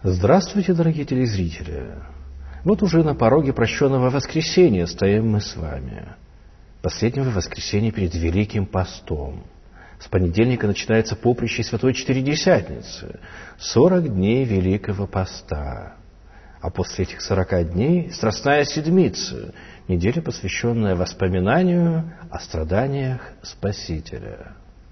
Здравствуйте, дорогие телезрители! Вот уже на пороге прощенного воскресенья стоим мы с вами. Последнего воскресенья перед Великим Постом. С понедельника начинается поприще Святой Четыредесятницы. 40 дней Великого Поста. А после этих 40 дней Страстная Седмица, неделя, посвященная воспоминанию о страданиях Спасителя.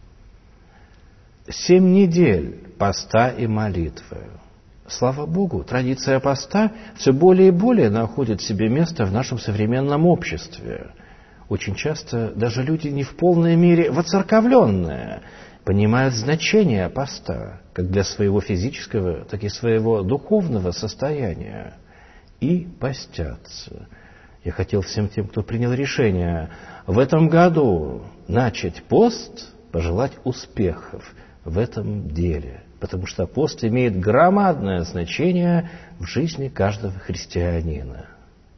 7 недель поста и молитвы. Слава Богу, традиция поста все более и более находит себе место в нашем современном обществе. Очень часто даже люди не в полной мере воцерковленные понимают значение поста, как для своего физического, так и своего духовного состояния, и постятся. Я хотел всем тем, кто принял решение в этом году начать пост, пожелать успехов в этом деле. Потому что пост имеет громадное значение в жизни каждого христианина.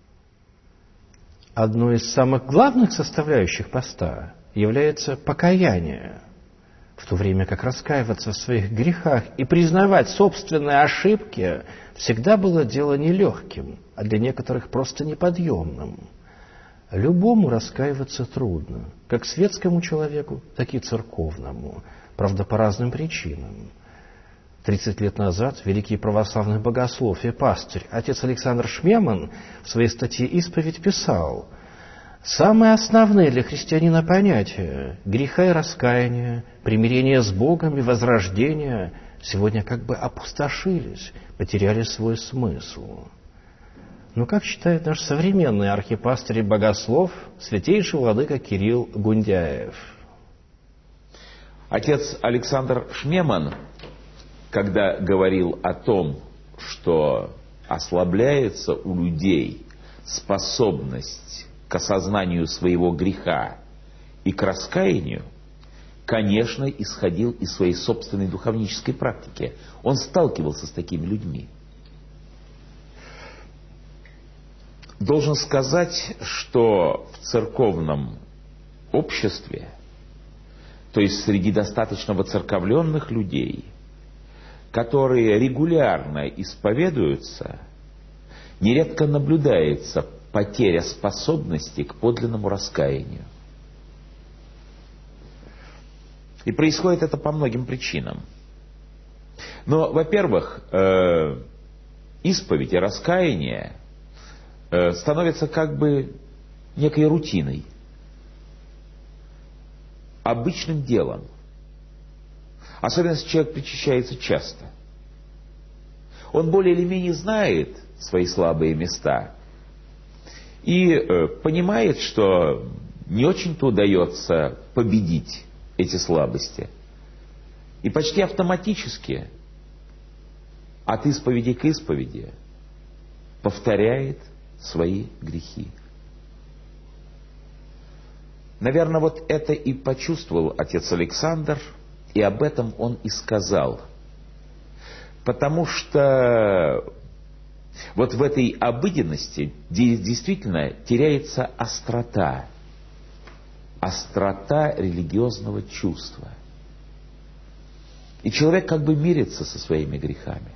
Одной из самых главных составляющих поста является покаяние. В то время как раскаиваться в своих грехах и признавать собственные ошибки всегда было дело нелегким, а для некоторых просто неподъемным. Любому раскаиваться трудно, как светскому человеку, так и церковному, правда, по разным причинам. 30 лет назад великий православный богослов и пастырь отец Александр Шмеман в своей статье «Исповедь» писал: «Самые основные для христианина понятия греха и раскаяния, примирения с Богом и возрождения сегодня как бы опустошились, потеряли свой смысл». Но как считает наш современный архипастырь и богослов, святейший владыка Кирилл Гундяев? Отец Александр Шмеман, когда говорил о том, что ослабляется у людей способность к осознанию своего греха и к раскаянию, конечно, исходил из своей собственной духовнической практики. Он сталкивался с такими людьми. Должен сказать, что в церковном обществе, то есть среди достаточно воцерковленных людей, которые регулярно исповедуются, нередко наблюдается потеря способности к подлинному раскаянию. И происходит это по многим причинам. Но, во-первых, исповедь и раскаяние становятся как бы некой рутиной, обычным делом. Особенно, если человек причащается часто. Он более или менее знает свои слабые места и понимает, что не очень-то удается победить эти слабости. И почти автоматически от исповеди к исповеди повторяет свои грехи. Наверное, вот это и почувствовал отец Александр, и об этом он и сказал. Потому что вот в этой обыденности действительно теряется острота религиозного чувства. И человек как бы мирится со своими грехами,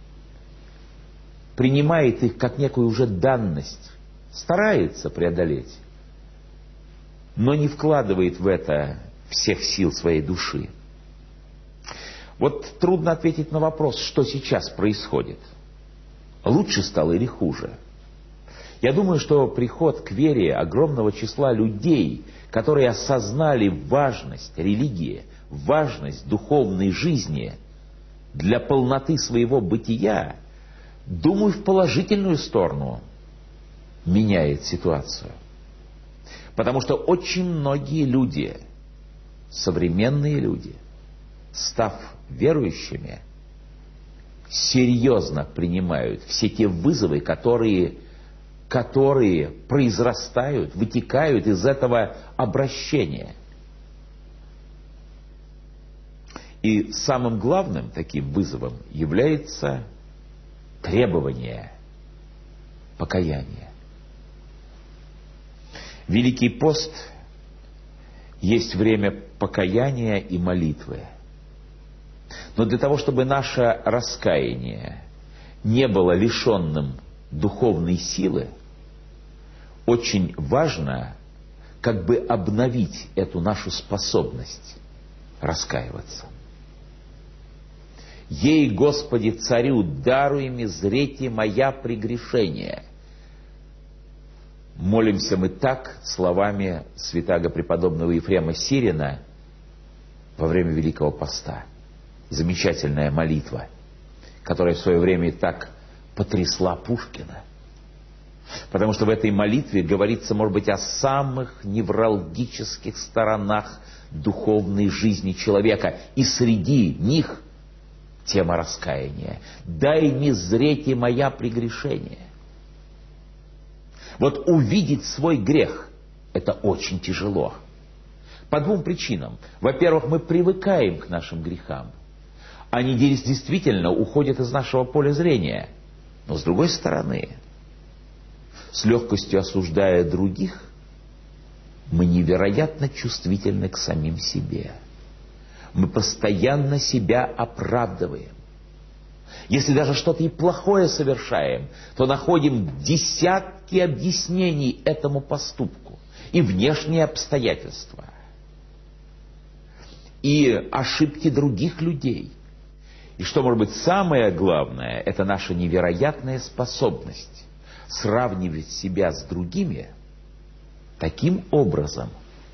принимает их как некую уже данность, старается преодолеть, но не вкладывает в это всех сил своей души. Вот трудно ответить на вопрос, что сейчас происходит. Лучше стало или хуже? Я думаю, что приход к вере огромного числа людей, которые осознали важность религии, важность духовной жизни для полноты своего бытия, думаю, в положительную сторону меняет ситуацию. Потому что очень многие люди, современные люди, став верующими, серьезно принимают все те вызовы, которые произрастают, вытекают из этого обращения. И самым главным таким вызовом является требование покаяния. Великий пост есть время покаяния и молитвы. Но для того, чтобы наше раскаяние не было лишенным духовной силы, очень важно как бы обновить эту нашу способность раскаиваться. «Ей, Господи, Царю, даруй ми зрети моя прегрешение». Молимся мы так словами святаго преподобного Ефрема Сирина во время Великого Поста. Замечательная молитва, которая в свое время так потрясла Пушкина. Потому что в этой молитве говорится, может быть, о самых невралгических сторонах духовной жизни человека. И среди них тема раскаяния. «Дай ми зреть и моя прегрешение». Вот увидеть свой грех – это очень тяжело. По двум причинам. Во-первых, мы привыкаем к нашим грехам. Они действительно уходят из нашего поля зрения. Но с другой стороны, с легкостью осуждая других, мы невероятно чувствительны к самим себе. Мы постоянно себя оправдываем. Если даже что-то и плохое совершаем, то находим десятки объяснений этому поступку. И внешние обстоятельства, и ошибки других людей. И что может быть самое главное, это наша невероятная способность сравнивать себя с другими таким образом,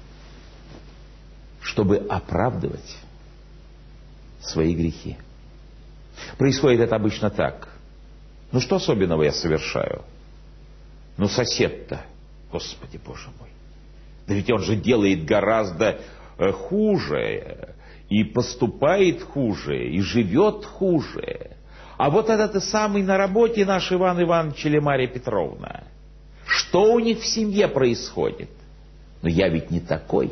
чтобы оправдывать свои грехи. Происходит это обычно так. Ну что особенного я совершаю? Ну сосед-то, Господи Боже мой, да ведь он же делает гораздо хуже, и поступает хуже, и живет хуже. А вот этот и самый на работе наш Иван Иванович или Марья Петровна. Что у них в семье происходит? Но я ведь не такой.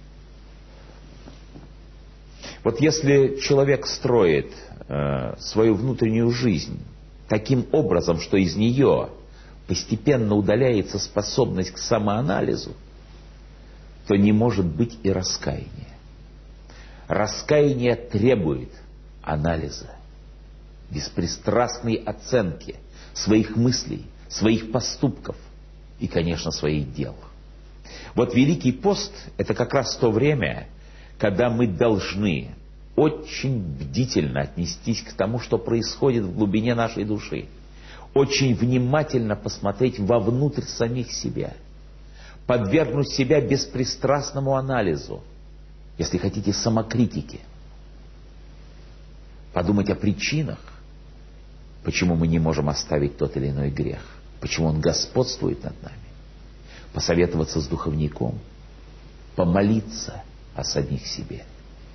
Вот если человек строит свою внутреннюю жизнь таким образом, что из нее постепенно удаляется способность к самоанализу, то не может быть и раскаяния. Раскаяние требует анализа, беспристрастной оценки своих мыслей, своих поступков и, конечно, своих дел. Вот Великий пост – это как раз то время, когда мы должны очень бдительно отнестись к тому, что происходит в глубине нашей души, очень внимательно посмотреть вовнутрь самих себя, подвергнуть себя беспристрастному анализу, если хотите, самокритике, подумать о причинах, почему мы не можем оставить тот или иной грех, почему он господствует над нами, посоветоваться с духовником, помолиться о самих себе.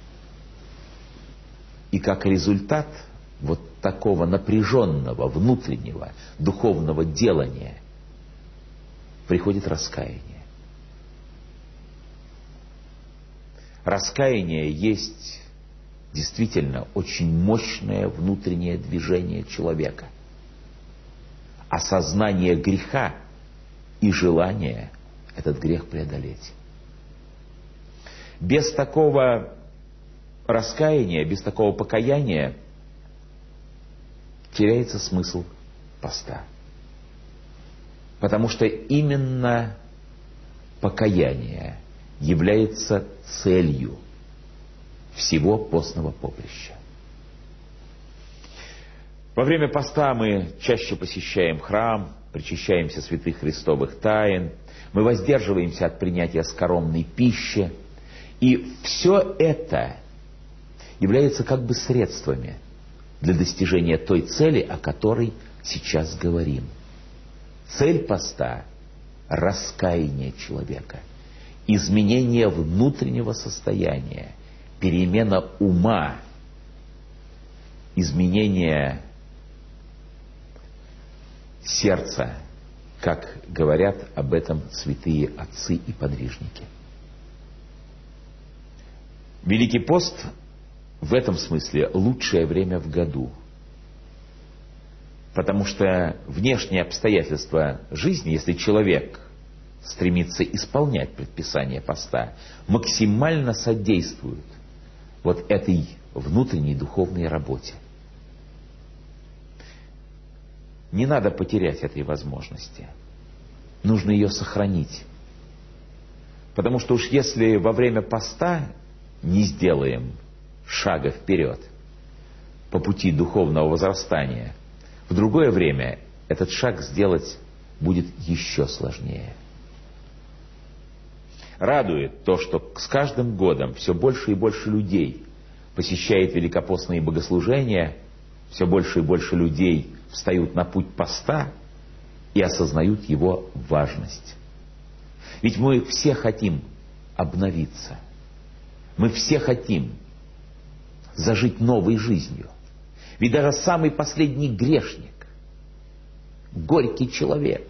И как результат вот такого напряженного внутреннего духовного делания приходит раскаяние. Раскаяние есть действительно очень мощное внутреннее движение человека. Осознание греха и желание этот грех преодолеть. Без такого раскаяния, без такого покаяния теряется смысл поста. Потому что именно покаяние является целью всего постного поприща. Во время поста мы чаще посещаем храм, причащаемся святых христовых тайн, мы воздерживаемся от принятия скоромной пищи, и все это является как бы средствами для достижения той цели, о которой сейчас говорим. Цель поста – раскаяние человека, изменение внутреннего состояния, перемена ума, изменение сердца, как говорят об этом святые отцы и подвижники. Великий пост в этом смысле лучшее время в году, потому что внешние обстоятельства жизни, если человек стремится исполнять предписание поста, максимально содействуют вот этой внутренней духовной работе. не надо потерять этой возможности. Нужно ее сохранить. Потому что уж если во время поста не сделаем шага вперед по пути духовного возрастания, в другое время этот шаг сделать будет еще сложнее. Радует то, что с каждым годом все больше и больше людей посещает великопостные богослужения, все больше и больше людей встают на путь поста и осознают его важность. Ведь мы все хотим обновиться. Мы все хотим зажить новой жизнью. Ведь даже самый последний грешник, горький человек,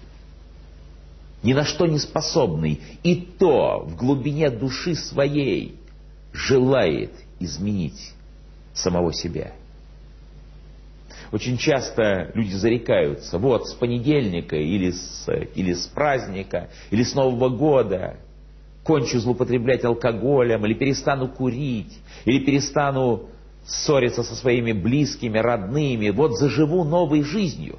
ни на что не способный, и то в глубине души своей желает изменить самого себя. Очень часто люди зарекаются: вот с понедельника или с праздника, или с Нового года кончу злоупотреблять алкоголем, или перестану курить, или перестану ссориться со своими близкими, родными, вот заживу новой жизнью.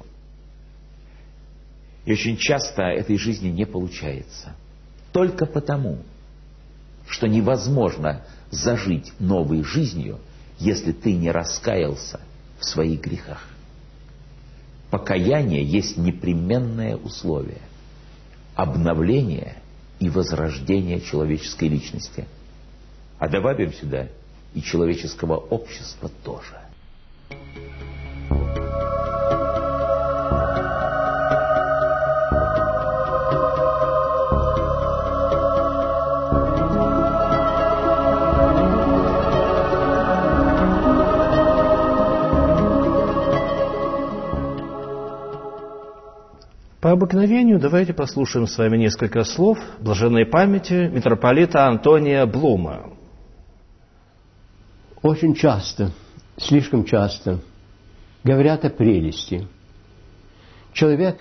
И очень часто этой жизни не получается. Только потому, что невозможно зажить новой жизнью, если ты не раскаялся в своих грехах. Покаяние есть непременное условие обновления и возрождения человеческой личности. А добавим сюда и человеческого общества тоже. По обыкновению давайте послушаем с вами несколько слов блаженной памяти митрополита Антония Блума. Очень часто, слишком часто говорят о прелести. Человек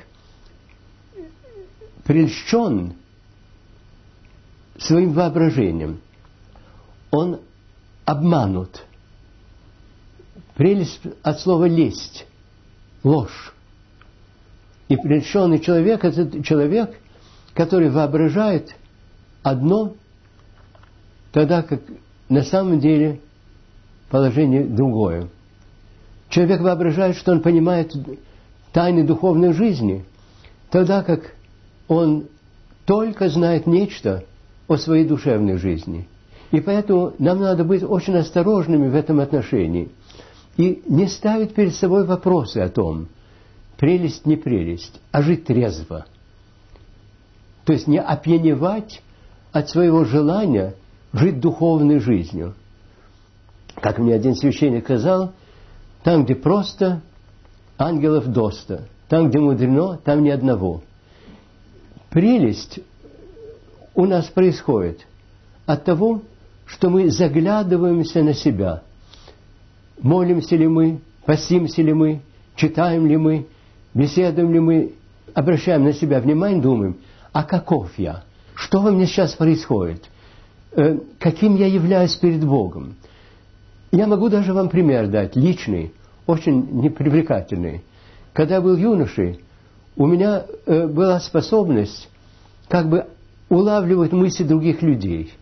прельщен своим воображением. Он обманут. Прелесть от слова лесть, ложь. И прельщенный человек – это человек, который воображает одно, тогда как на самом деле положение другое. Человек воображает, что он понимает тайны духовной жизни, тогда как он только знает нечто о своей душевной жизни. И поэтому нам надо быть очень осторожными в этом отношении и не ставить перед собой вопросы о том, прелесть, не прелесть, а жить трезво. То есть не опьяневать от своего желания жить духовной жизнью. Как мне один священник сказал, там, где просто, ангелов доста, там, где мудрено, там ни одного. Прелесть у нас происходит от того, что мы заглядываемся на себя. Молимся ли мы, постимся ли мы, читаем ли мы, беседуем ли мы, обращаем на себя внимание, думаем, а каков я? Что во мне сейчас происходит? Каким я являюсь перед Богом? Я могу даже вам пример дать, личный, очень непривлекательный. Когда я был юношей, у меня была способность как бы улавливать мысли других людей.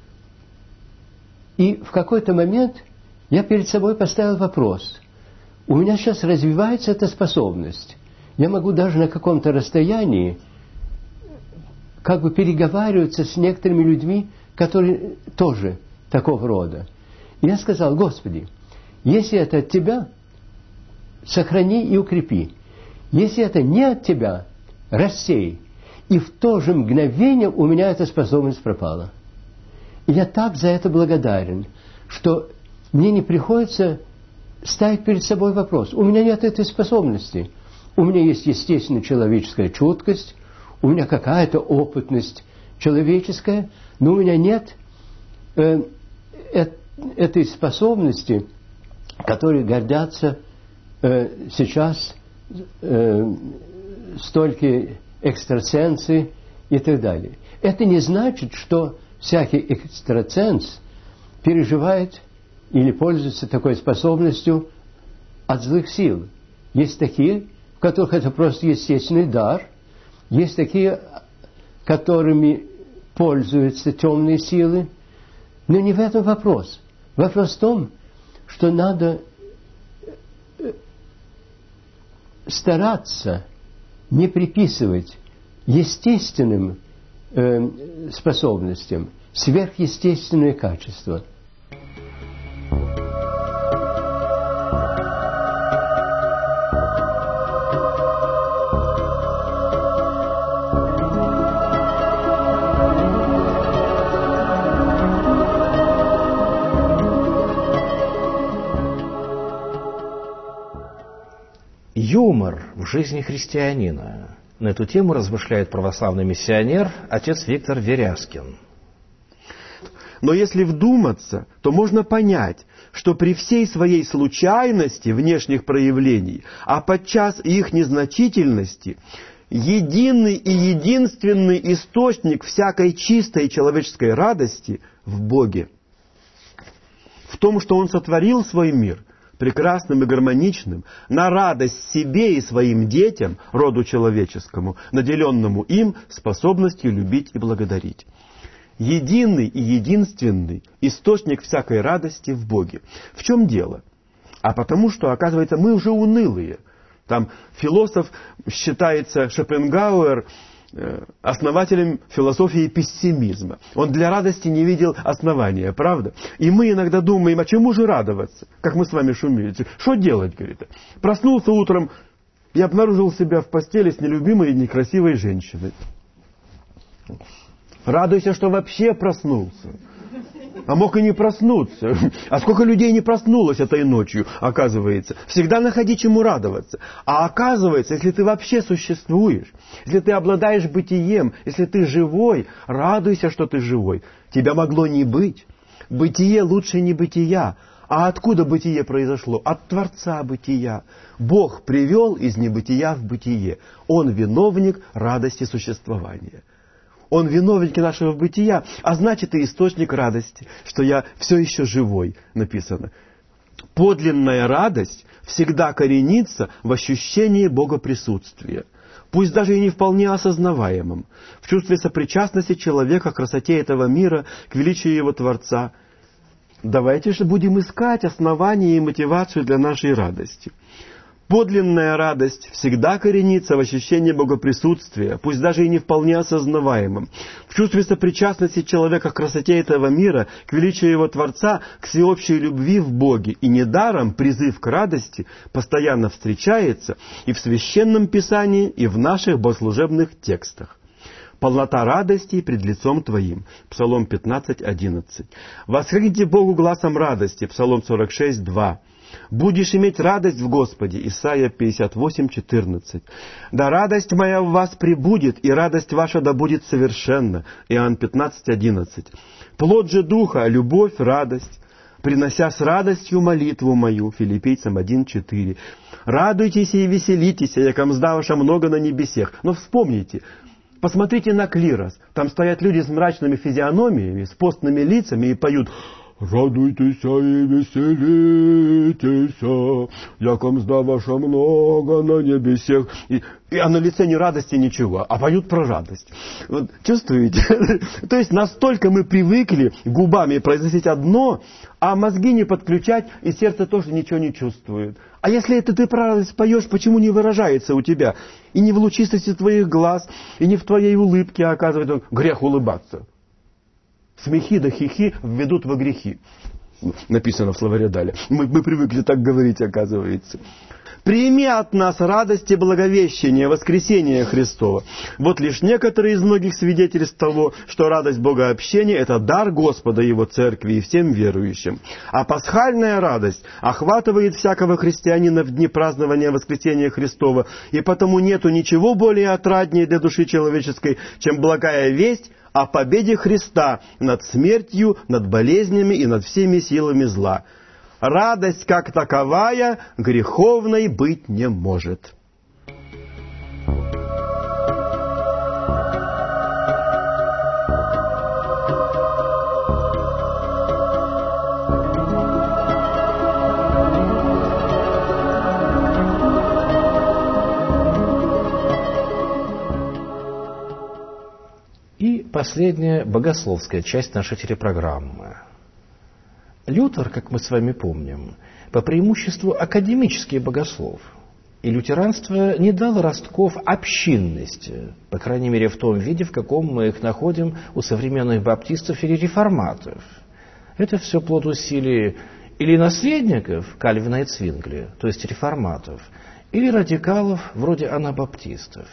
И в какой-то момент я перед собой поставил вопрос. У меня сейчас развивается эта способность. Я могу даже на каком-то расстоянии как бы переговариваться с некоторыми людьми, которые тоже такого рода. И я сказал: Господи, если это от Тебя, сохрани и укрепи. Если это не от Тебя, рассей. И в то же мгновение у меня эта способность пропала. И я так за это благодарен, что мне не приходится ставить перед собой вопрос. У меня нет этой способности. У меня есть, естественно, человеческая чуткость, у меня какая-то опытность человеческая, но у меня нет этой способности, которой гордятся сейчас столько экстрасенсы и так далее. Это не значит, что всякий экстрасенс переживает или пользуется такой способностью от злых сил. Есть такие, которых это просто естественный дар. Есть такие, которыми пользуются темные силы. Но не в этом вопрос. Вопрос в том, что надо стараться не приписывать естественным способностям сверхъестественные качества. Юмор в жизни христианина. На эту тему размышляет православный миссионер отец Виктор Веряскин. Но если вдуматься, то можно понять, что при всей своей случайности внешних проявлений, а подчас и их незначительности, единый и единственный источник всякой чистой человеческой радости в Боге. В том, что Он сотворил свой мир прекрасным и гармоничным, на радость себе и своим детям, роду человеческому, наделенному им способностью любить и благодарить. Единый и единственный источник всякой радости в Боге. В чем дело? А потому что, оказывается, мы уже унылые. Там философ считается Шопенгауэр основателем философии пессимизма. Он для радости не видел основания, правда? И мы иногда думаем, а чему же радоваться? Как мы с вами шумели. Что делать, говорит? Проснулся утром и обнаружил себя в постели с нелюбимой и некрасивой женщиной. Радуйся, что вообще проснулся. А мог и не проснуться. А сколько людей не проснулось этой ночью, оказывается. Всегда находи чему радоваться. А оказывается, если ты вообще существуешь, если ты обладаешь бытием, если ты живой, радуйся, что ты живой. Тебя могло не быть. Бытие лучше небытия. А откуда бытие произошло? От Творца бытия. Бог привел из небытия в бытие. Он виновник радости существования. Он виновник нашего бытия, а значит и источник радости, что я все еще живой, написано. Подлинная радость всегда коренится в ощущении Богоприсутствия, пусть даже и не вполне осознаваемом, в чувстве сопричастности человека к красоте этого мира, к величию его Творца. Давайте же будем искать основания и мотивацию для нашей радости. Подлинная радость всегда коренится в ощущении богоприсутствия, пусть даже и не вполне осознаваемом, в чувстве сопричастности человека к красоте этого мира, к величию его Творца, к всеобщей любви в Боге. И недаром призыв к радости постоянно встречается и в Священном Писании, и в наших богослужебных текстах. Полнота радости пред лицом Твоим. Псалом 15:11. Воскликните Богу гласом радости. Псалом 46:2. Будешь иметь радость в Господе. Исайя 58:14. Да радость моя в вас пребудет, и радость ваша да будет совершенна. Иоанн 15:11. Плод же Духа, любовь, радость, принося с радостью молитву мою. Филиппийцам 1:4. Радуйтесь и веселитесь, яко мзда ваша много на небесех. Но вспомните, посмотрите на клирос. Там стоят люди с мрачными физиономиями, с постными лицами и поют: «Радуйтесь и веселитесь, яко мзда ваша много на небесех». А на лице ни радости, ничего, а поют про радость. Вот, чувствуете? То есть настолько мы привыкли губами произносить одно, а мозги не подключать, и сердце тоже ничего не чувствует. А если это ты про радость поешь, почему не выражается у тебя? И не в лучистости твоих глаз, и не в твоей улыбке, а оказывается, грех улыбаться. Смехи да хихи введут во грехи. Написано в словаре Даля. Мы привыкли так говорить, оказывается. Прими от нас радость и благовещение воскресения Христова. Вот лишь некоторые из многих свидетельств того, что радость Богообщения – это дар Господа Его Церкви и всем верующим. А пасхальная радость охватывает всякого христианина в дни празднования воскресения Христова, и потому нету ничего более отраднее для души человеческой, чем благая весть о победе Христа над смертью, над болезнями и над всеми силами зла. Радость как таковая греховной быть не может. последняя богословская часть нашей телепрограммы. Лютер, как мы с вами помним, по преимуществу академический богослов. И лютеранство не дало ростков общинности, по крайней мере в том виде, в каком мы их находим у современных баптистов или реформатов. Это все плод усилий или наследников Кальвина и Цвингли, то есть реформатов, или радикалов вроде анабаптистов.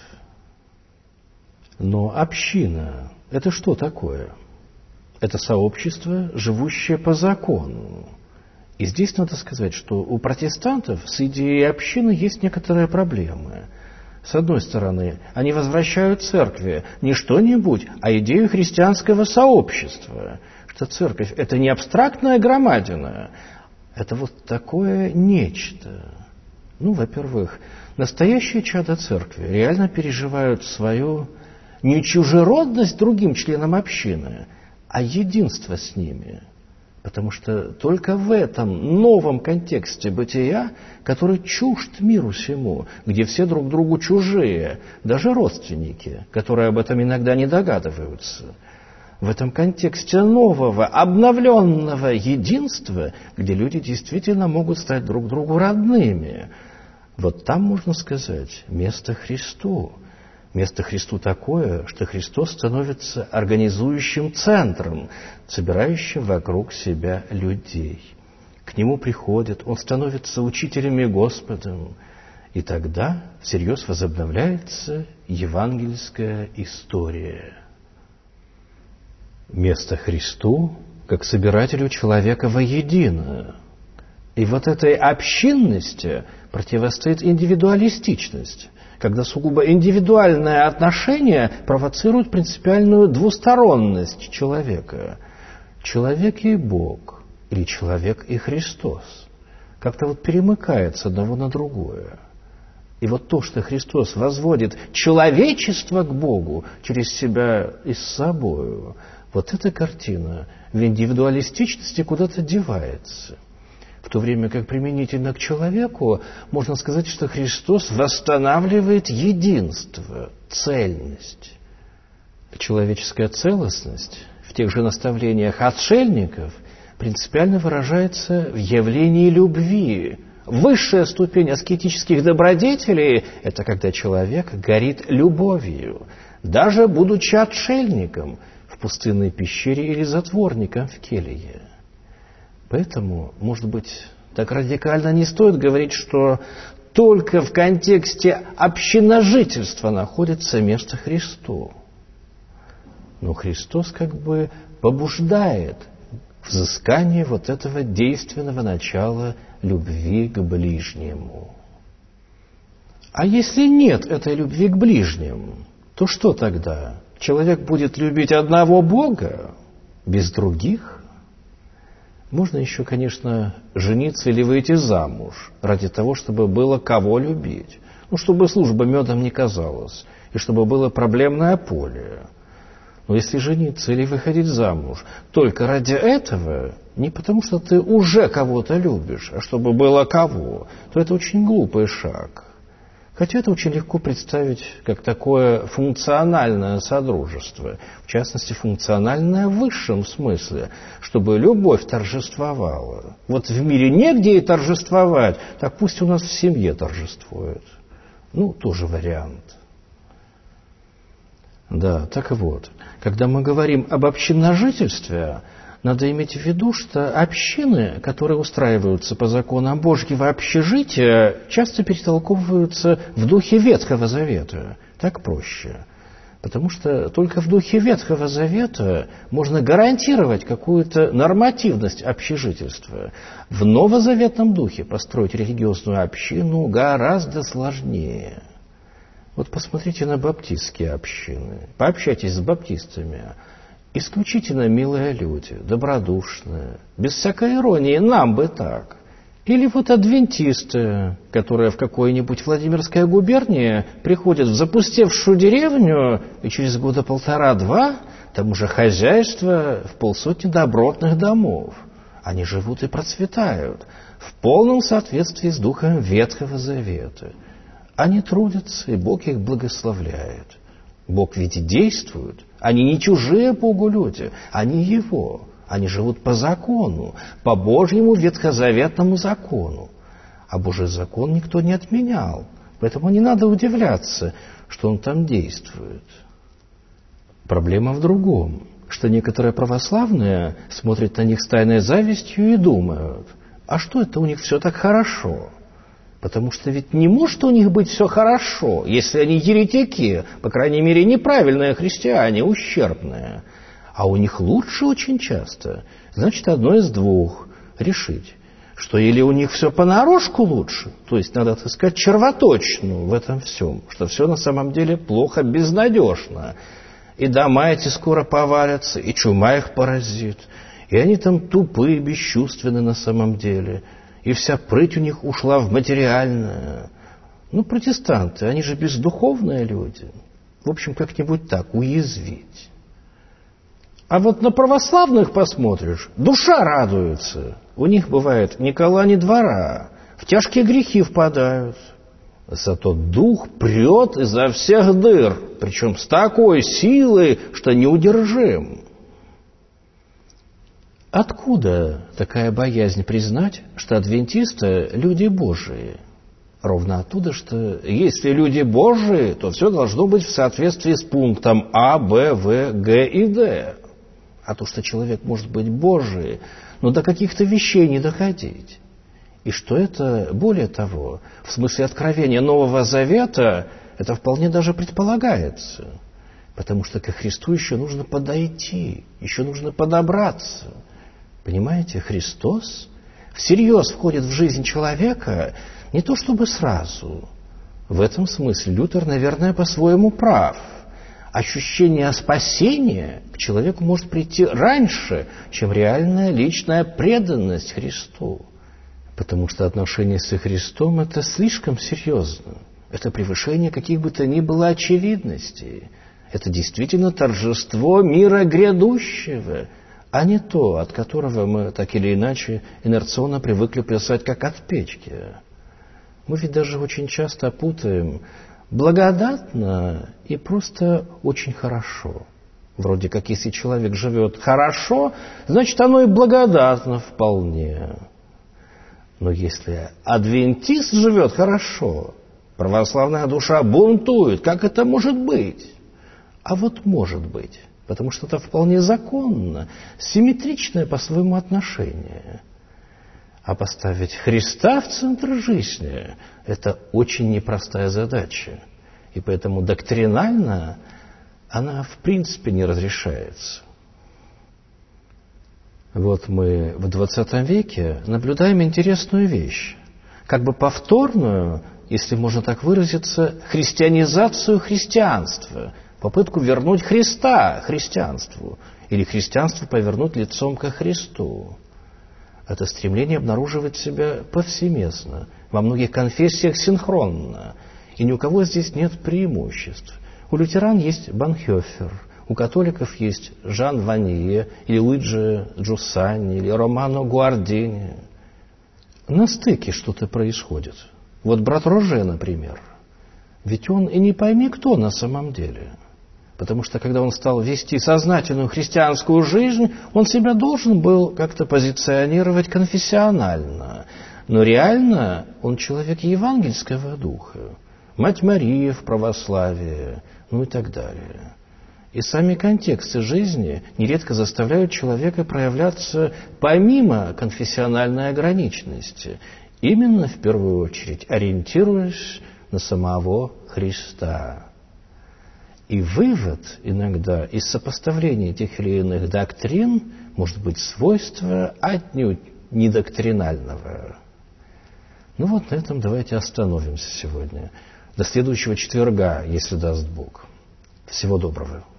Но община – это что такое? Это сообщество, живущее по закону. И здесь надо сказать, что у протестантов с идеей общины есть некоторые проблемы. С одной стороны, они возвращают церкви не что-нибудь, а идею христианского сообщества, что церковь – это не абстрактная громадина, это вот такое нечто. Во-первых, настоящие чада церкви реально переживают свою не чужеродность другим членам общины, а единство с ними. Потому что только в этом новом контексте бытия, который чужд миру сему, где все друг другу чужие, даже родственники, которые об этом иногда не догадываются, в этом контексте нового, обновленного единства, где люди действительно могут стать друг другу родными, вот там, можно сказать, место Христу. Место Христу такое, что Христос становится организующим центром, собирающим вокруг себя людей. К Нему приходят, Он становится учителем и Господом, и тогда всерьез возобновляется евангельская история. Место Христу, как собирателю человека воедино. И вот этой общинности противостоит индивидуалистичность, когда сугубо индивидуальное отношение провоцирует принципиальную двусторонность человека. Человек и Бог, или человек и Христос. Как-то вот перемыкает с одного на другое. И вот то, что Христос возводит человечество к Богу через себя и с собою, вот эта картина в индивидуалистичности куда-то девается. В то время как применительно к человеку можно сказать, что Христос восстанавливает единство, цельность. Человеческая целостность в тех же наставлениях отшельников принципиально выражается в явлении любви. Высшая ступень аскетических добродетелей – это когда человек горит любовью, даже будучи отшельником в пустынной пещере или затворником в келье. Поэтому, может быть, так радикально не стоит говорить, что только в контексте общиножительства находится место Христу. Но Христос как бы побуждает взыскание вот этого действенного начала любви к ближнему. А если нет этой любви к ближним, то что тогда? Человек будет любить одного Бога без других? Можно еще, конечно, жениться или выйти замуж ради того, чтобы было кого любить. Чтобы служба медом не казалась, и чтобы было проблемное поле. Но если жениться или выходить замуж только ради этого, не потому что ты уже кого-то любишь, а чтобы было кого, то это очень глупый шаг. Хотя это очень легко представить как такое функциональное содружество, в частности, функциональное в высшем смысле, чтобы любовь торжествовала. Вот в мире негде ей торжествовать, так пусть у нас в семье торжествует. Тоже вариант. Да, так и вот. Когда мы говорим об общинножительстве, надо иметь в виду, что общины, которые устраиваются по законам Божьего общежития, часто перетолковываются в духе Ветхого Завета. Так проще. Потому что только в духе Ветхого Завета можно гарантировать какую-то нормативность общежительства. В новозаветном духе построить религиозную общину гораздо сложнее. Вот посмотрите на баптистские общины. Пообщайтесь с баптистами. Исключительно милые люди, добродушные, без всякой иронии, нам бы так. Или вот адвентисты, которые в какой-нибудь Владимирской губернии приходят в запустевшую деревню, и через года 1,5-2 там уже хозяйство в 500 добротных домов. Они живут и процветают в полном соответствии с духом Ветхого Завета. Они трудятся, и Бог их благословляет. Бог ведь действует, Они не чужие Богу люди, они Его. Они живут по закону, по Божьему ветхозаветному закону. А Божий закон никто не отменял. Поэтому не надо удивляться, что он там действует. Проблема в другом, что некоторые православные смотрят на них с тайной завистью и думают, а что это у них все так хорошо? Потому что ведь не может у них быть все хорошо, если они еретики, по крайней мере, неправильные христиане, ущербные. А у них лучше очень часто. Значит, одно из двух – решить, что или у них все понарошку лучше, то есть надо, так сказать, червоточину в этом всем, что все на самом деле плохо, безнадежно. И дома эти скоро повалятся, и чума их поразит, и они там тупые, бесчувственны на самом деле, и вся прыть у них ушла в материальное. Ну, протестанты, они же бездуховные люди. В общем, как-нибудь так, уязвить. А вот на православных посмотришь, душа радуется. У них бывает ни кола, ни двора, в тяжкие грехи впадают. Зато дух прет изо всех дыр, причем с такой силой, что неудержим. Откуда такая боязнь признать, что адвентисты – люди Божии? Ровно оттуда, что если люди Божии, то все должно быть в соответствии с пунктом А, Б, В, Г и Д. А то, что человек может быть Божий, но до каких-то вещей не доходить. И что это, более того, в смысле откровения Нового Завета, это вполне даже предполагается. Потому что ко Христу еще нужно подойти, еще нужно подобраться. Понимаете, Христос всерьез входит в жизнь человека не то чтобы сразу. В этом смысле Лютер, наверное, по-своему прав. Ощущение спасения к человеку может прийти раньше, чем реальная личная преданность Христу. Потому что отношения со Христом – это слишком серьезно. Это превышение каких бы то ни было очевидностей. Это действительно торжество мира грядущего, а не то, от которого мы так или иначе инерционно привыкли плясать, как от печки. Мы ведь даже очень часто путаем благодатно и просто очень хорошо. Вроде как, если человек живет хорошо, значит, оно и благодатно вполне. Но если адвентист живет хорошо, православная душа бунтует, как это может быть? А вот может быть, потому что это вполне законно, симметричное по-своему отношение. А поставить Христа в центр жизни – это очень непростая задача. И поэтому доктринально она в принципе не разрешается. Вот мы в 20 веке наблюдаем интересную вещь. Как бы повторную, если можно так выразиться, христианизацию христианства. Попытку вернуть Христа христианству. Или христианство повернуть лицом ко Христу. Это стремление обнаруживает себя повсеместно, во многих конфессиях синхронно. И ни у кого здесь нет преимуществ. У лютеран есть Банхёфер, у католиков есть Жан Ванье, или Луиджи Джуссани, или Романо Гуардини. На стыке что-то происходит. Вот брат Роже, например. Ведь он и не пойми кто на самом деле. Потому что, когда он стал вести сознательную христианскую жизнь, он себя должен был как-то позиционировать конфессионально. Но реально он человек евангельского духа. Мать Мария в православии, ну и так далее. И сами контексты жизни нередко заставляют человека проявляться помимо конфессиональной ограниченности, именно в первую очередь ориентируясь на самого Христа. И вывод иногда из сопоставления тех или иных доктрин может быть свойство отнюдь не доктринального. Ну вот на этом давайте остановимся сегодня. До следующего четверга, если даст Бог. Всего доброго.